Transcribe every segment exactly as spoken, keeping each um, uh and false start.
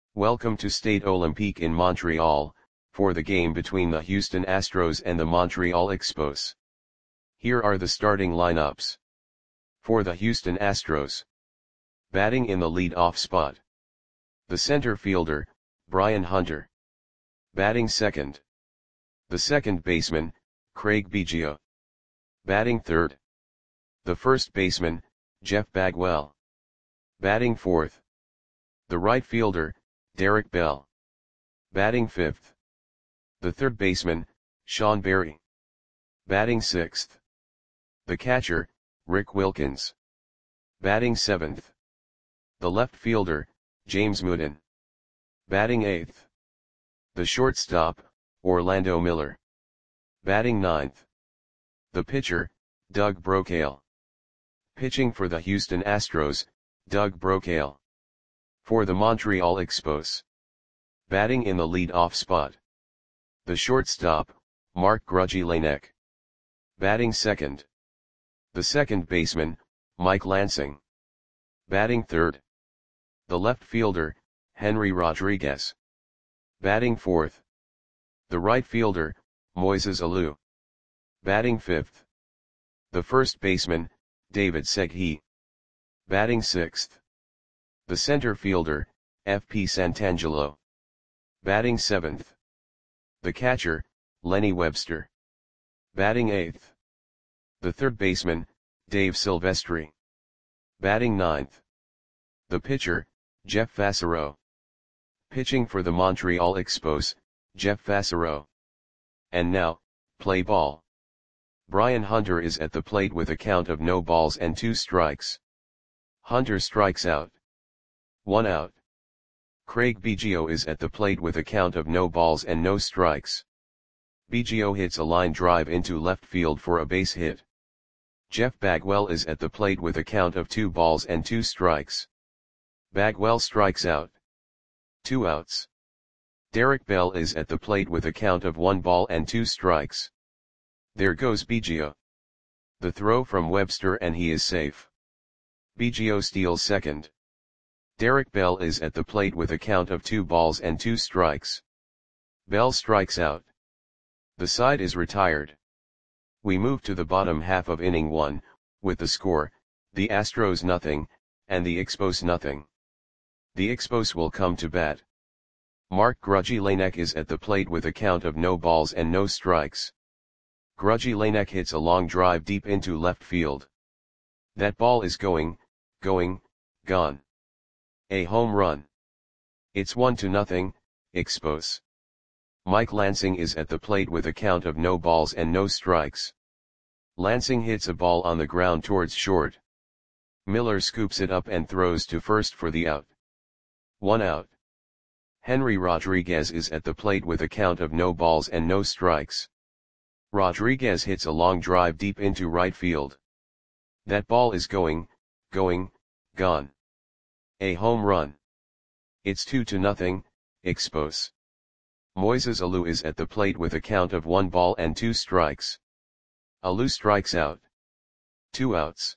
Welcome to Stade Olympique in Montreal, for the game between the Houston Astros and the Montreal Expos. Here are the starting lineups. For the Houston Astros. Batting in the lead-off spot. The center fielder, Brian Hunter. Batting second. The second baseman, Craig Biggio. Batting third. The first baseman, Jeff Bagwell. Batting fourth. The right fielder, Derek Bell. Batting fifth. The third baseman, Sean Berry. Batting sixth. The catcher, Rick Wilkins. Batting seventh. The left fielder, James Mooden. Batting eighth. The shortstop, Orlando Miller. Batting ninth. The pitcher, Doug Brocail. Pitching for the Houston Astros, Doug Brocail. For the Montreal Expos. Batting in the lead-off spot. The shortstop, Mark Grudzielanek. Batting second. The second baseman, Mike Lansing. Batting third. The left fielder, Henry Rodriguez. Batting fourth. The right fielder, Moises Alou. Batting fifth. The first baseman, David Segui. Batting sixth. The center fielder, F P Santangelo. Batting seventh. The catcher, Lenny Webster. Batting eighth. The third baseman, Dave Silvestri. Batting ninth. The pitcher, Jeff Fassero. Pitching for the Montreal Expos, Jeff Fassero. And now, play ball. Brian Hunter is at the plate with a count of no balls and two strikes. Hunter strikes out. One out. Craig Biggio is at the plate with a count of no balls and no strikes. Biggio hits a line drive into left field for a base hit. Jeff Bagwell is at the plate with a count of two balls and two strikes. Bagwell strikes out. Two outs. Derek Bell is at the plate with a count of one ball and two strikes. There goes Biggio. The throw from Webster and he is safe. Biggio steals second. Derek Bell is at the plate with a count of two balls and two strikes. Bell strikes out. The side is retired. We move to the bottom half of inning one, with the score, the Astros nothing, and the Expos nothing. The Expos will come to bat. Mark Grudzielanek is at the plate with a count of no balls and no strikes. Grudzielanek hits a long drive deep into left field. That ball is going, going, gone. A home run. It's one to nothing, Expos. Mike Lansing is at the plate with a count of no balls and no strikes. Lansing hits a ball on the ground towards short. Miller scoops it up and throws to first for the out. One out. Henry Rodriguez is at the plate with a count of no balls and no strikes. Rodriguez hits a long drive deep into right field. That ball is going, going, gone. A home run. It's two to nothing, Expos. Moises Alou is at the plate with a count of one ball and two strikes. Alou strikes out. Two outs.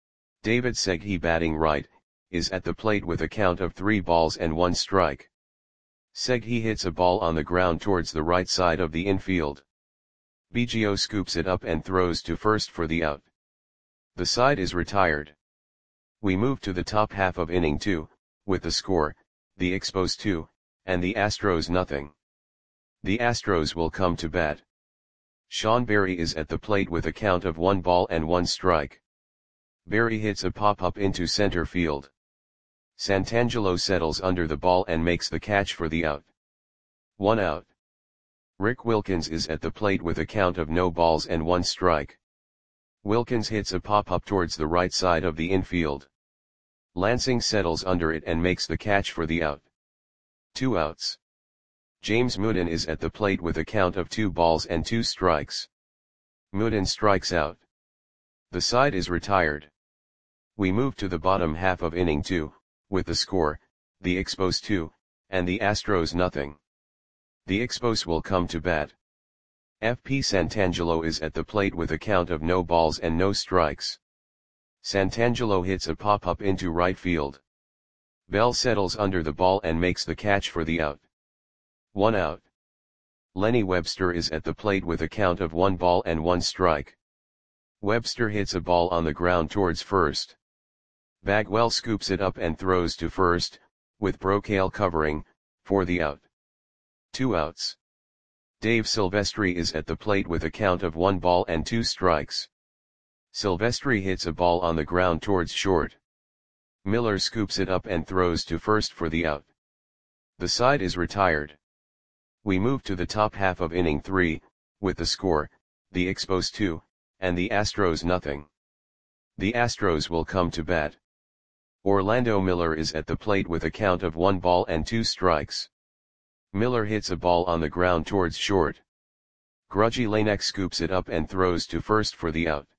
David Segui, batting right, is at the plate with a count of three balls and one strike. Segui hits a ball on the ground towards the right side of the infield. Biggio scoops it up and throws to first for the out. The side is retired. We move to the top half of inning two, with the score, the Expos two, and the Astros nothing. The Astros will come to bat. Sean Berry is at the plate with a count of one ball and one strike. Berry hits a pop-up into center field. Santangelo settles under the ball and makes the catch for the out. One out. Rick Wilkins is at the plate with a count of no balls and one strike. Wilkins hits a pop-up towards the right side of the infield. Lansing settles under it and makes the catch for the out. Two outs. James Mooden is at the plate with a count of two balls and two strikes. Mooden strikes out. The side is retired. We move to the bottom half of inning two, with the score, the Expos two, and the Astros nothing. The Expos will come to bat. F P Santangelo is at the plate with a count of no balls and no strikes. Santangelo hits a pop-up into right field. Bell settles under the ball and makes the catch for the out. One out. Lenny Webster is at the plate with a count of one ball and one strike. Webster hits a ball on the ground towards first. Bagwell scoops it up and throws to first, with Brocail covering, for the out. Two outs. Dave Silvestri is at the plate with a count of one ball and two strikes. Silvestri hits a ball on the ground towards short. Miller scoops it up and throws to first for the out. The side is retired. We move to the top half of inning three, with the score, the Expos two, and the Astros nothing. The Astros will come to bat. Orlando Miller is at the plate with a count of one ball and two strikes. Miller hits a ball on the ground towards short. Grudgy Lanek scoops it up and throws to first for the out.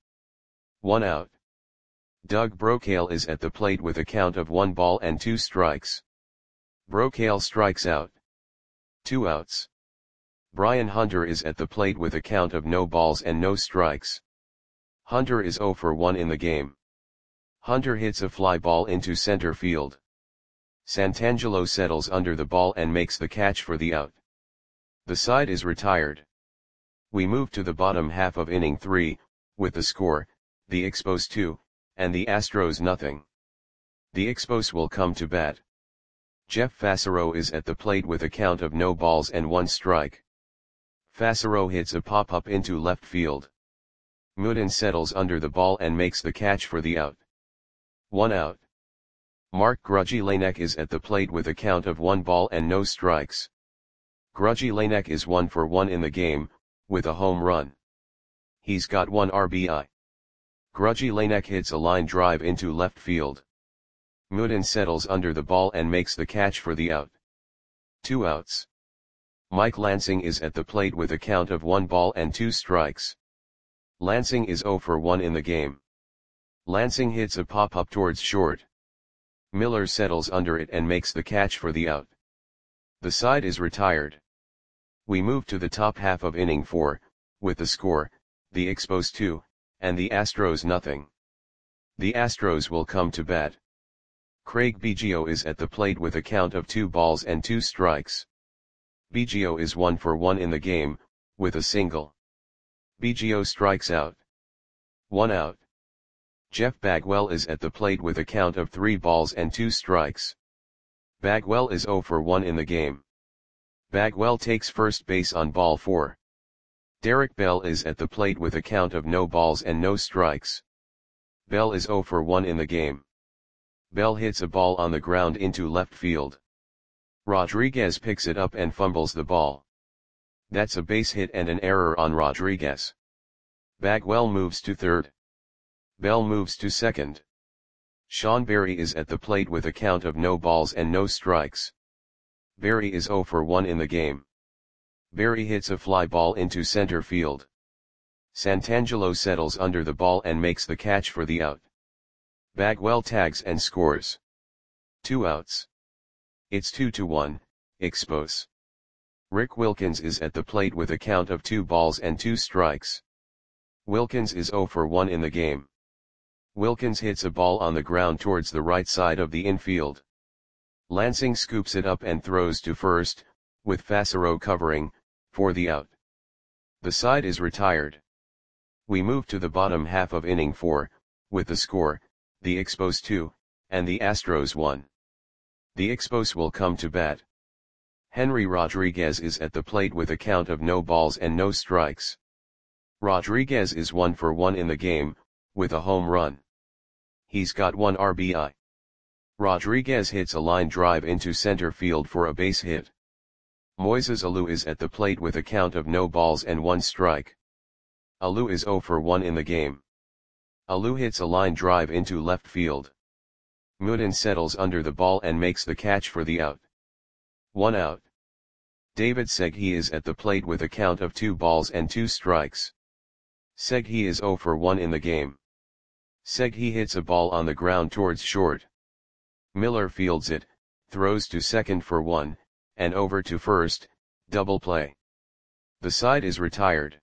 One out. Doug Brocail is at the plate with a count of one ball and two strikes. Brocail strikes out. Two outs. Brian Hunter is at the plate with a count of no balls and no strikes. Hunter is oh for one in the game. Hunter hits a fly ball into center field. Santangelo settles under the ball and makes the catch for the out. The side is retired. We move to the bottom half of inning three, with the score, the Expos two, and the Astros nothing. The Expos will come to bat. Jeff Fassero is at the plate with a count of no balls and one strike. Fassero hits a pop-up into left field. Mooden settles under the ball and makes the catch for the out. One out. Mark Grudgy Lanek is at the plate with a count of one ball and no strikes. Grudgy Lanek is one for one in the game, with a home run. He's got one R B I. Grudgy Lanek hits a line drive into left field. Mooden settles under the ball and makes the catch for the out. Two outs. Mike Lansing is at the plate with a count of one ball and two strikes. Lansing is oh for one in the game. Lansing hits a pop-up towards short. Miller settles under it and makes the catch for the out. The side is retired. We move to the top half of inning four, with the score, the Expos two, and the Astros nothing. The Astros will come to bat. Craig Biggio is at the plate with a count of two balls and two strikes. Biggio is one for one in the game, with a single. Biggio strikes out. One out. Jeff Bagwell is at the plate with a count of three balls and two strikes. Bagwell is oh for one in the game. Bagwell takes first base on ball four. Derek Bell is at the plate with a count of no balls and no strikes. Bell is oh for one in the game. Bell hits a ball on the ground into left field. Rodriguez picks it up and fumbles the ball. That's a base hit and an error on Rodriguez. Bagwell moves to third. Bell moves to second. Sean Berry is at the plate with a count of no balls and no strikes. Berry is oh for one in the game. Berry hits a fly ball into center field. Santangelo settles under the ball and makes the catch for the out. Bagwell tags and scores. Two outs. It's two to one, Expos. Rick Wilkins is at the plate with a count of two balls and two strikes. Wilkins is oh for one in the game. Wilkins hits a ball on the ground towards the right side of the infield. Lansing scoops it up and throws to first, with Fassero covering, for the out. The side is retired. We move to the bottom half of inning four, with the score, the Expos two, and the Astros one. The Expos will come to bat. Henry Rodriguez is at the plate with a count of no balls and no strikes. Rodriguez is one for one in the game, with a home run. He's got one R B I. Rodriguez hits a line drive into center field for a base hit. Moises Alou is at the plate with a count of no balls and one strike. Alou is oh for one in the game. Alou hits a line drive into left field. Mooden settles under the ball and makes the catch for the out. One out. David Segui is at the plate with a count of two balls and two strikes. Segui is oh for one in the game. Segui hits a ball on the ground towards short. Miller fields it, throws to second for one, and over to first, double play. The side is retired.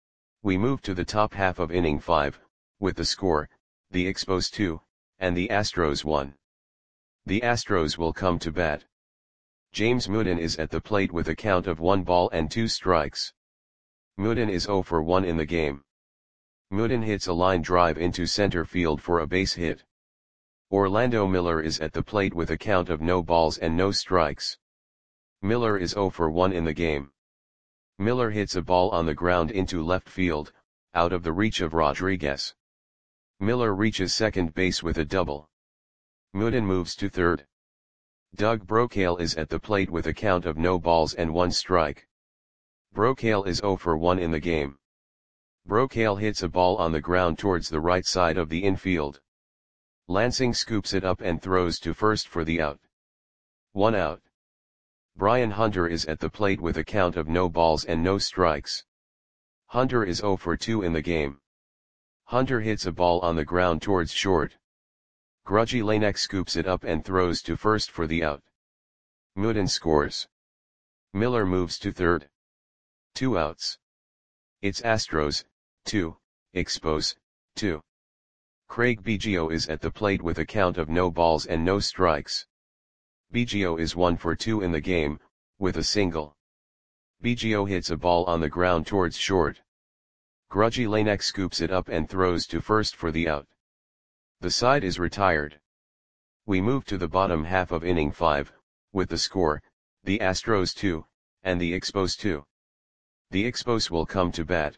We move to the top half of inning five, with the score, the Expos two, and the Astros one. The Astros will come to bat. James Mooden is at the plate with a count of one ball and two strikes. Mooden is zero for one in the game. Mooden hits a line drive into center field for a base hit. Orlando Miller is at the plate with a count of no balls and no strikes. Miller is zero for one in the game. Miller hits a ball on the ground into left field, out of the reach of Rodriguez. Miller reaches second base with a double. Mooden moves to third. Doug Brocail is at the plate with a count of no balls and one strike. Brocail is zero for one in the game. Brocail hits a ball on the ground towards the right side of the infield. Lansing scoops it up and throws to first for the out. One out. Brian Hunter is at the plate with a count of no balls and no strikes. Hunter is zero for two in the game. Hunter hits a ball on the ground towards short. Grudgy Lanek scoops it up and throws to first for the out. Mooden scores. Miller moves to third. Two outs. It's Astros, two, Expos, two. Craig Biggio is at the plate with a count of no balls and no strikes. Biggio is one for two in the game, with a single. Biggio hits a ball on the ground towards short. Grudgy Lanek scoops it up and throws to first for the out. The side is retired. We move to the bottom half of inning five, with the score, the Astros two, and the Expos two. The Expos will come to bat.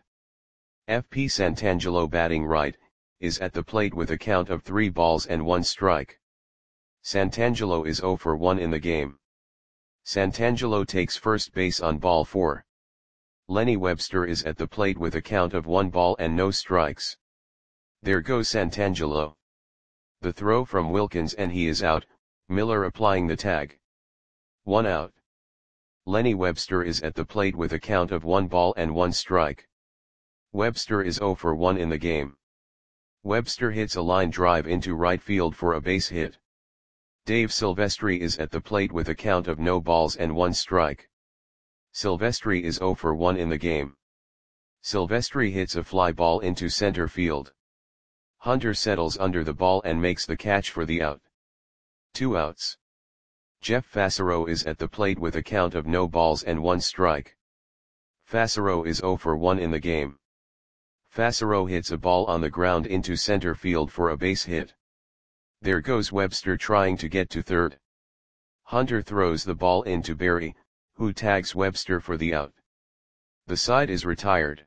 F P Santangelo batting right, is at the plate with a count of three balls and one strike. Santangelo is zero for one in the game. Santangelo takes first base on ball four. Lenny Webster is at the plate with a count of one ball and no strikes. There goes Santangelo. The throw from Wilkins and he is out, Miller applying the tag. One out. Lenny Webster is at the plate with a count of one ball and one strike. Webster is zero for one in the game. Webster hits a line drive into right field for a base hit. Dave Silvestri is at the plate with a count of no balls and one strike. Silvestri is zero for one in the game. Silvestri hits a fly ball into center field. Hunter settles under the ball and makes the catch for the out. Two outs. Jeff Fassero is at the plate with a count of no balls and one strike. Fassero is zero for one in the game. Fassero hits a ball on the ground into center field for a base hit. There goes Webster trying to get to third. Hunter throws the ball into Berry, who tags Webster for the out. The side is retired.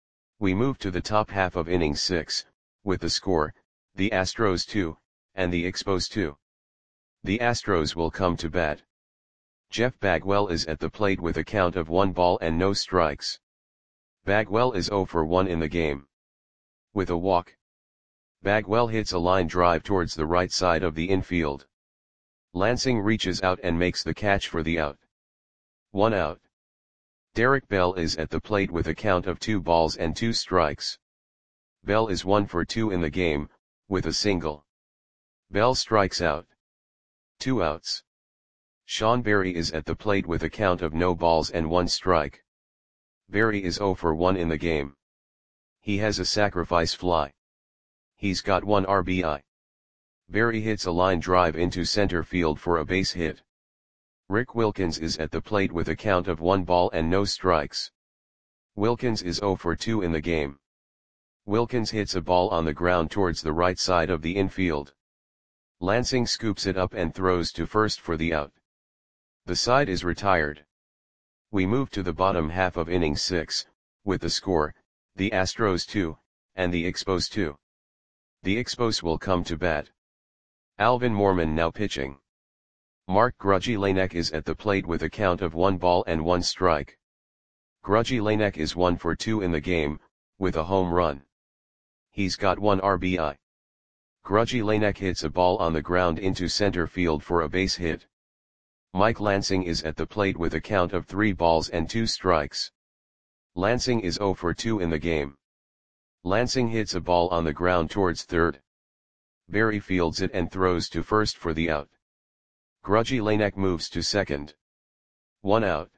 We move to the top half of inning six, with the score, the Astros two, and the Expos two. The Astros will come to bat. Jeff Bagwell is at the plate with a count of one ball and no strikes. Bagwell is zero for one in the game. With a walk. Bagwell hits a line drive towards the right side of the infield. Lansing reaches out and makes the catch for the out. One out. Derek Bell is at the plate with a count of two balls and two strikes. Bell is one for two in the game, with a single. Bell strikes out. Two outs. Sean Berry is at the plate with a count of no balls and one strike. Berry is zero for one in the game. He has a sacrifice fly. He's got one R B I. Berry hits a line drive into center field for a base hit. Rick Wilkins is at the plate with a count of one ball and no strikes. Wilkins is zero for two in the game. Wilkins hits a ball on the ground towards the right side of the infield. Lansing scoops it up and throws to first for the out. The side is retired. We move to the bottom half of inning six, with the score, the Astros two, and the Expos two. The Expos will come to bat. Alvin Mormon now pitching. Mark Grudgy Lanek is at the plate with a count of one ball and one strike. Grudgy Lanek is one for two in the game, with a home run. He's got one R B I. Grudgy Lanek hits a ball on the ground into center field for a base hit. Mike Lansing is at the plate with a count of three balls and two strikes. Lansing is zero for two in the game. Lansing hits a ball on the ground towards third. Berry fields it and throws to first for the out. Grudgy Lanek moves to second. One out.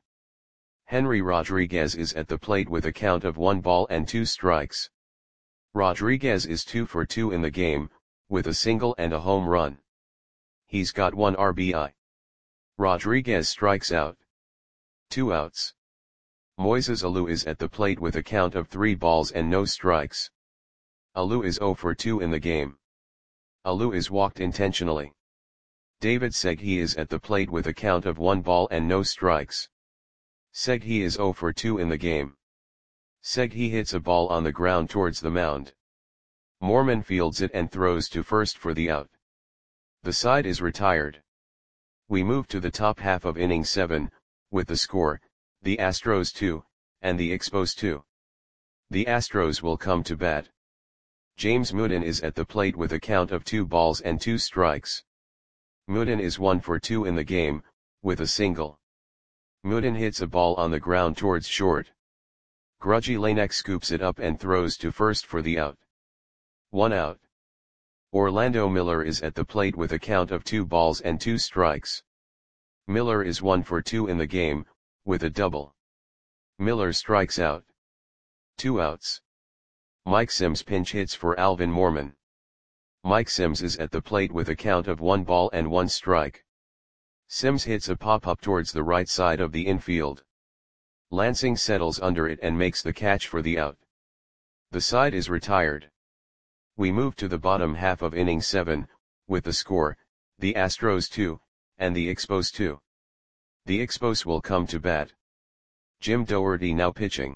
Henry Rodriguez is at the plate with a count of one ball and two strikes. Rodriguez is two for two in the game, with a single and a home run. He's got one R B I. Rodriguez strikes out. Two outs. Moises Alou is at the plate with a count of three balls and no strikes. Alou is zero for two in the game. Alou is walked intentionally. David Segui is at the plate with a count of one ball and no strikes. Segui is zero for two in the game. Segui hits a ball on the ground towards the mound. Moorman fields it and throws to first for the out. The side is retired. We move to the top half of inning seven, with the score, the Astros two, and the Expos two. The Astros will come to bat. James Mooden is at the plate with a count of two balls and two strikes. Mooden is one for two in the game, with a single. Mooden hits a ball on the ground towards short. Grudgy Lanek scoops it up and throws to first for the out. One out. Orlando Miller is at the plate with a count of two balls and two strikes. Miller is one for two in the game, with a double. Miller strikes out. Two outs. Mike Sims pinch hits for Alvin Moorman. Mike Sims is at the plate with a count of one ball and one strike. Sims hits a pop-up towards the right side of the infield. Lansing settles under it and makes the catch for the out. The side is retired. We move to the bottom half of inning seven, with the score, the Astros two, and the Expos two. The Expos will come to bat. Jim Doherty now pitching.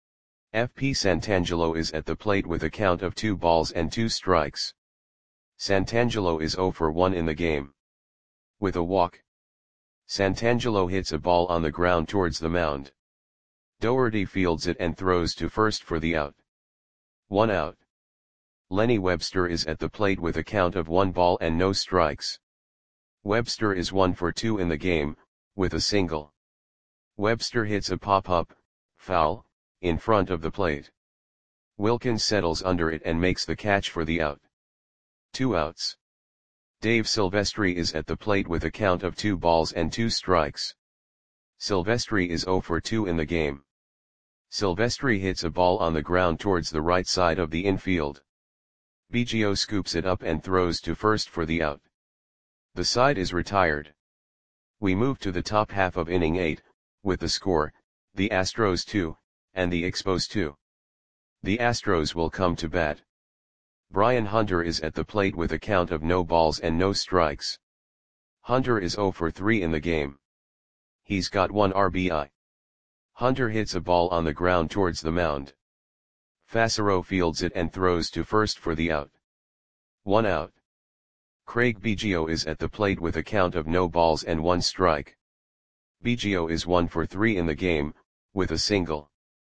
F P Santangelo is at the plate with a count of two balls and two strikes. Santangelo is zero for one in the game. With a walk. Santangelo hits a ball on the ground towards the mound. Doherty fields it and throws to first for the out. One out. Lenny Webster is at the plate with a count of one ball and no strikes. Webster is one for two in the game, with a single. Webster hits a pop-up, foul, in front of the plate. Wilkins settles under it and makes the catch for the out. Two outs. Dave Silvestri is at the plate with a count of two balls and two strikes. Silvestri is zero for two in the game. Silvestri hits a ball on the ground towards the right side of the infield. Biggio scoops it up and throws to first for the out. The side is retired. We move to the top half of inning eight, with the score, the Astros two, and the Expos two. The Astros will come to bat. Brian Hunter is at the plate with a count of no balls and no strikes. Hunter is zero for three in the game. He's got one R B I. Hunter hits a ball on the ground towards the mound. Fassero fields it and throws to first for the out. One out. Craig Biggio is at the plate with a count of no balls and one strike. Biggio is one for three in the game, with a single.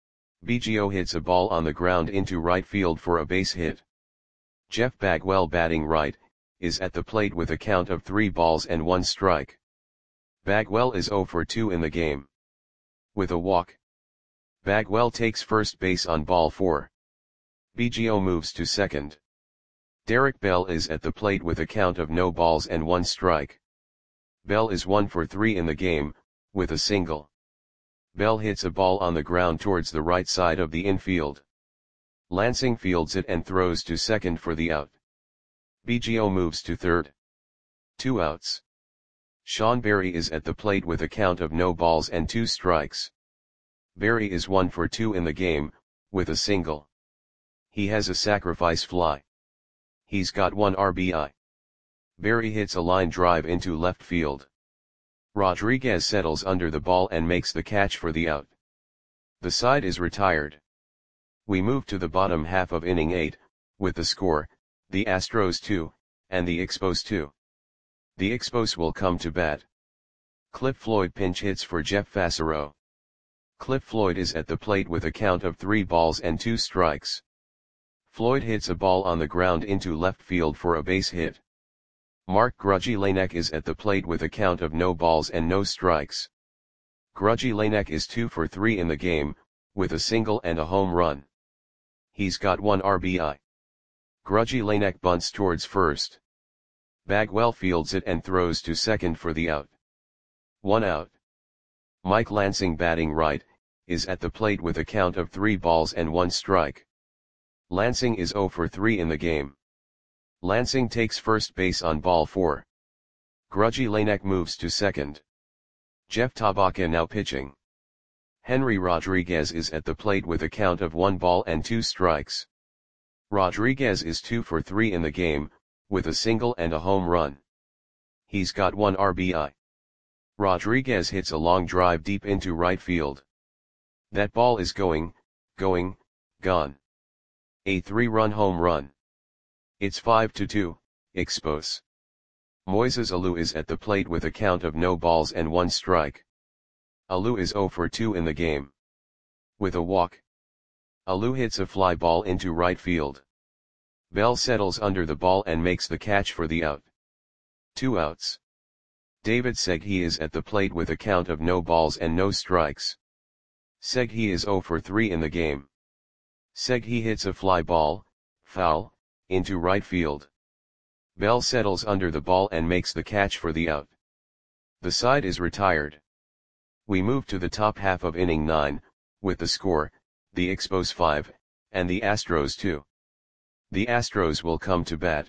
Biggio hits a ball on the ground into right field for a base hit. Jeff Bagwell, batting right, is at the plate with a count of three balls and one strike. Bagwell is zero for two in the game. With a walk. Bagwell takes first base on ball four. Biggio moves to second. Derek Bell is at the plate with a count of no balls and one strike. Bell is one for three in the game, with a single. Bell hits a ball on the ground towards the right side of the infield. Lansing fields it and throws to second for the out. Biggio moves to third. Two outs. Sean Berry is at the plate with a count of no balls and two strikes. Berry is one for two in the game, with a single. He has a sacrifice fly. He's got one R B I. Berry hits a line drive into left field. Rodriguez settles under the ball and makes the catch for the out. The side is retired. We move to the bottom half of inning eight, with the score, the Astros two, and the Expos two. The Expos will come to bat. Cliff Floyd pinch hits for Jeff Fassero. Cliff Floyd is at the plate with a count of three balls and two strikes. Floyd hits a ball on the ground into left field for a base hit. Mark Grudgy Lanek is at the plate with a count of no balls and no strikes. Grudgy Lanek is two for three in the game, with a single and a home run. He's got one R B I. Grudgy Lanek bunts towards first. Bagwell fields it and throws to second for the out. One out. Mike Lansing, batting right, is at the plate with a count of three balls and one strike. Lansing is zero for three in the game. Lansing takes first base on ball four. Grudgy Lanek moves to second. Jeff Tabaka now pitching. Henry Rodriguez is at the plate with a count of one ball and two strikes. Rodriguez is two for three in the game, with a single and a home run. He's got one R B I. Rodriguez hits a long drive deep into right field. That ball is going, going, gone. A three-run home run. It's five to two, Expos. Moises Alou is at the plate with a count of no balls and one strike. Alou is zero for two in the game. With a walk. Alou hits a fly ball into right field. Bell settles under the ball and makes the catch for the out. Two outs. David Segui is at the plate with a count of no balls and no strikes. Segui is zero for three in the game. Segui hits a fly ball, foul, into right field. Bell settles under the ball and makes the catch for the out. The side is retired. We move to the top half of inning nine, with the score, the Expos five, and the Astros two. The Astros will come to bat.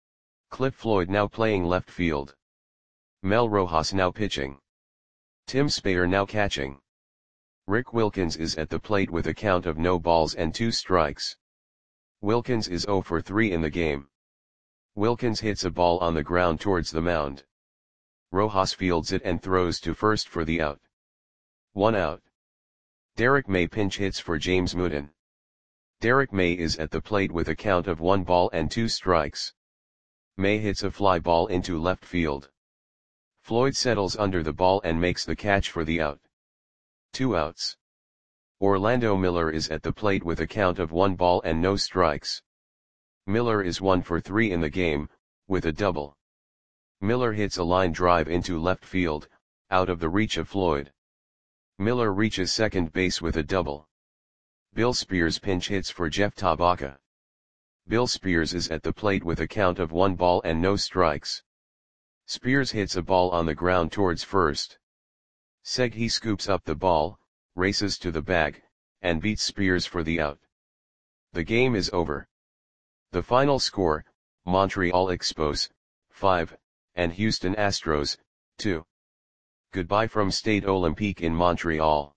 Cliff Floyd now playing left field. Mel Rojas now pitching. Tim Spayer now catching. Rick Wilkins is at the plate with a count of no balls and two strikes. Wilkins is zero for three in the game. Wilkins hits a ball on the ground towards the mound. Rojas fields it and throws to first for the out. One out. Derek May pinch hits for James Mooden. Derek May is at the plate with a count of one ball and two strikes. May hits a fly ball into left field. Floyd settles under the ball and makes the catch for the out. Two outs. Orlando Miller is at the plate with a count of one ball and no strikes. Miller is one for three in the game, with a double. Miller hits a line drive into left field, out of the reach of Floyd. Miller reaches second base with a double. Bill Spears pinch hits for Jeff Tabaka. Bill Spears is at the plate with a count of one ball and no strikes. Spears hits a ball on the ground towards first. Segui scoops up the ball, races to the bag, and beats Spears for the out. The game is over. The final score, Montreal Expos, five, and Houston Astros, two. Goodbye from Stade Olympique in Montreal.